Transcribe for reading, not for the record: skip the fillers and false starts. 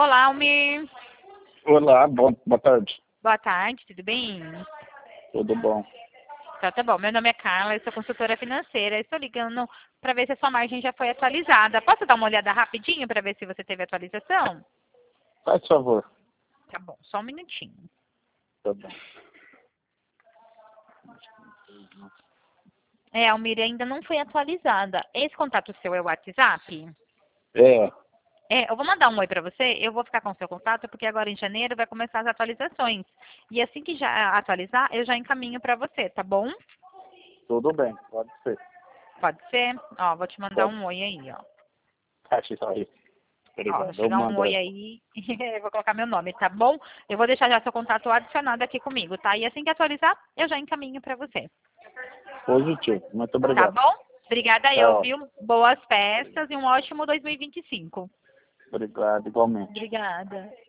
Olá, Almir. Olá, boa tarde. Boa tarde, tudo bem? Tudo bom? Então, tá bom. Meu nome é Carla, eu sou consultora financeira. Estou ligando para ver se a sua margem já foi atualizada. Posso dar uma olhada rapidinho para ver se você teve atualização? Faz favor. Tá bom, só um minutinho. Tá bom. Almir, ainda não foi atualizada. Esse contato seu é o WhatsApp? É, Eu vou mandar um oi para você, eu vou ficar com o seu contato, porque agora em janeiro vai começar as atualizações. E assim que já atualizar, eu já encaminho para você, tá bom? tudo bem, pode ser. Pode ser? Ó, vou te mandar Pode. um oi aí, ó. Acho isso aí. Ó, vai Obrigado. Eu chegar um mando oi aí. aí, eu vou colocar meu nome, tá bom? Eu vou deixar já seu contato adicionado aqui comigo, tá? E assim que atualizar, eu já encaminho para você. Positivo. Muito Tá obrigado. bom? Obrigada eu, Tchau. viu? Boas festas e um ótimo 2025. Obrigado, igualmente. Obrigada.